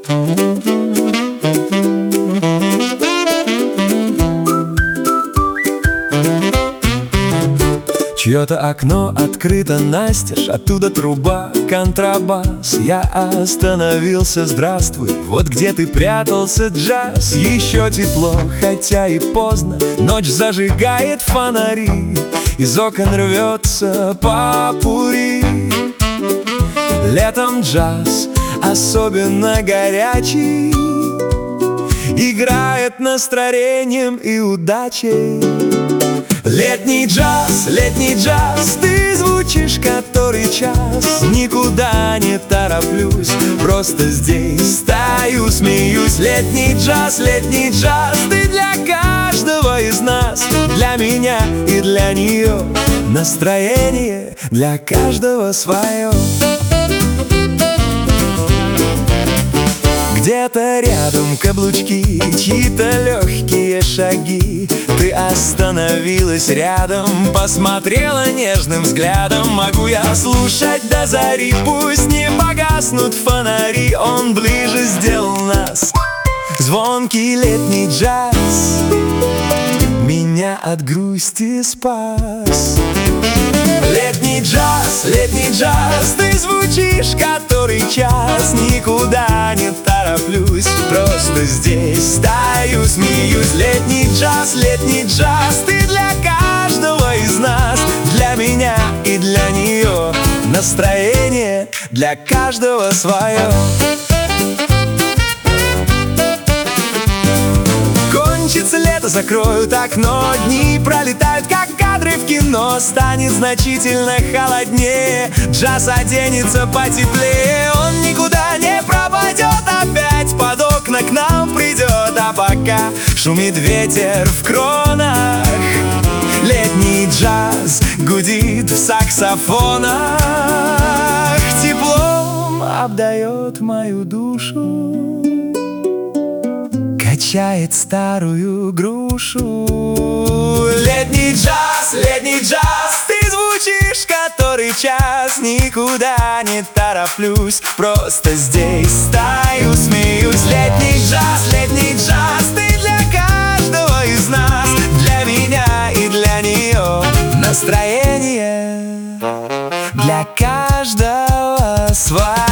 Чье-то окно открыто настежь, оттуда труба, контрабас. Я остановился, здравствуй, вот где ты прятался, джаз. Еще тепло, хотя и поздно, ночь зажигает фонари, из окон рвется попурри. Летом джаз, особенно горячий, играет настроением и удачей. Летний джаз, ты звучишь который час. Никуда не тороплюсь, просто здесь стою, смеюсь. Летний джаз, ты для каждого из нас, для меня и для нее. Настроение для каждого свое. Где-то рядом каблучки, чьи-то легкие шаги. Ты остановилась рядом, посмотрела нежным взглядом. Могу я слушать до зари, пусть не погаснут фонари. Он ближе сделал нас, звонкий летний джаз меня от грусти спас. Летний джаз, ты звучишь который час. Никуда не тороплюсь, просто здесь стою, смеюсь. Летний джаз, ты для каждого из нас, для меня и для нее. Настроение для каждого свое. Кончится лето, закроют окно, дни пролетают, как кадры в кино. Станет значительно холоднее, джаз оденется потеплее. Он никуда не пропадет, опять под окна к нам придет. А пока шумит ветер в кронах, летний джаз гудит в саксофонах. Теплом обдает мою душу, качает старую грушу. Летний джаз, ты звучишь который час. Никуда не тороплюсь, просто здесь стою, смеюсь. Летний джаз, ты для каждого из нас, для меня и для нее. Настроение для каждого свое.